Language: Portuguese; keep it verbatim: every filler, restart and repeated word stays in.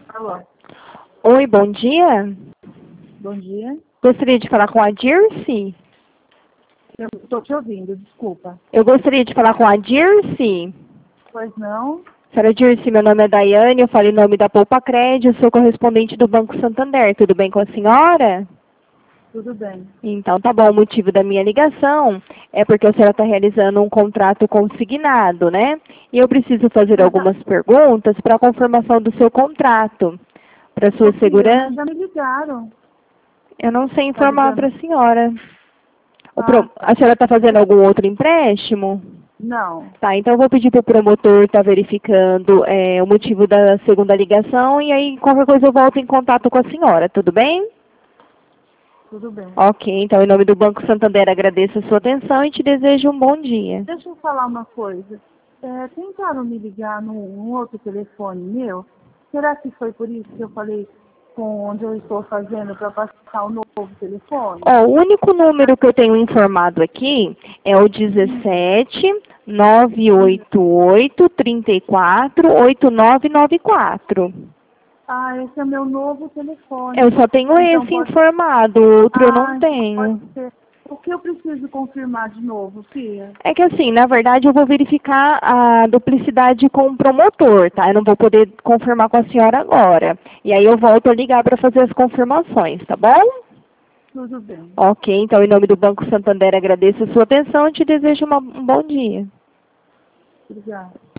Alô, Oi, bom dia. bom dia. Gostaria de falar com a Dirce. Eu estou te ouvindo, desculpa. Eu gostaria de falar com a Dirce. Pois não? Senhora Dirce, meu nome é Daiane, eu falo em nome da Poupa Crédito, eu sou correspondente do Banco Santander. Tudo bem com a senhora? Tudo bem. Então, tá bom. O motivo da minha ligação é porque a senhora está realizando um contrato consignado, né? E eu preciso fazer Mas já, algumas perguntas para a confirmação do seu contrato. Para sua ô, Fia, mas segurança. já me ligaram. Eu não sei Tá informar para ligando? a senhora. O Ah, pro- A tá. senhora está fazendo algum outro empréstimo? Não. Tá, então eu vou pedir para o promotor estar verificando é, o motivo da segunda ligação e aí qualquer coisa eu volto em contato com a senhora, tudo bem? Tudo bem. Ok, então em nome do Banco Santander agradeço a sua atenção e te desejo um bom dia. Deixa eu falar uma coisa. É, tentaram me ligar num, num outro telefone meu. Será que foi por isso que eu falei com onde eu estou fazendo para passar o novo telefone? Ó, o único número que eu tenho informado aqui é o dezessete, nove oito oito, trinta e quatro, oito nove nove quatro. Ah, esse é meu novo telefone. Eu só tenho Então esse pode. informado, o outro eu não Ah, então pode tenho. ser. O que eu preciso confirmar de novo, Fia? É que assim, na verdade eu vou verificar a duplicidade com o promotor, tá? Eu não vou poder confirmar com a senhora agora. E aí eu volto a ligar para fazer as confirmações, tá bom? Tudo bem. Ok, então em nome do Banco Santander agradeço a sua atenção e te desejo uma- um bom dia. Obrigada.